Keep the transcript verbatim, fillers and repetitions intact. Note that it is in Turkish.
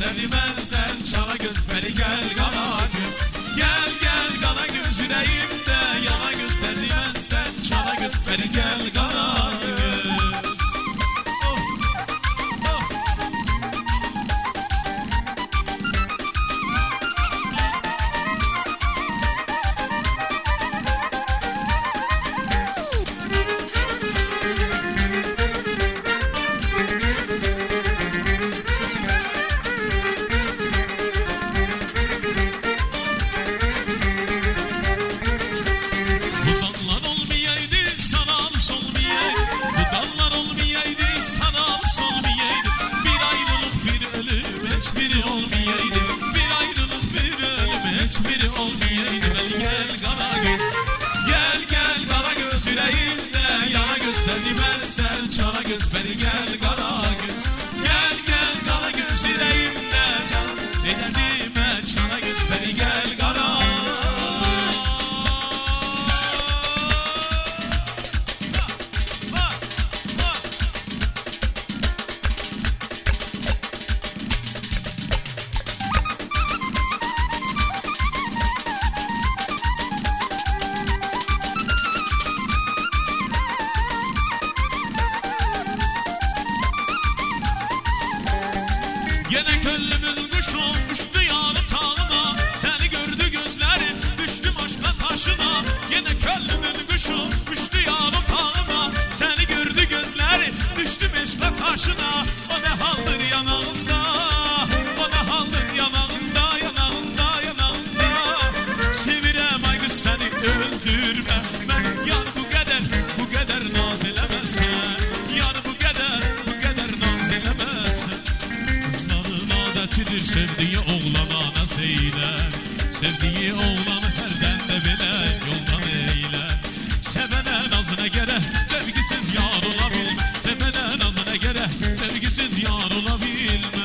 demezsen çana göz beni gel kara göz. Gel gel kara göz yüreğimde yana göster demezsen çana göz beni gel kara göz. Of, of. Demezsen çana göz beni gel kara göz. Gel gel kara göz yüreğimde can eder deme çana göz beni gel kara. Yine köllümün kuşu uçtu yanı tağıma. Seni gördü gözlerim düştüm aşka taşına. Yine köllümün kuşu uçtu yanı tağıma. Seni gördü gözlerim düştüm aşka taşına. O ne haldır yanağında, o ne haldır yanağında, yanağında, yanağında. Sevirem ay kız seni öldürme. Ben yar bu kadar, bu kadar naz elemezsen. Yar bu kadar, bu kadar naz elemezsen. Sevdiği oğlana nasıl eyler. Sevdiği oğlanı herden de bile yoldan eyler. Sevene nazına gere sevgisiz yar olabilme. Sevene nazına gere sevgisiz yar olabilme.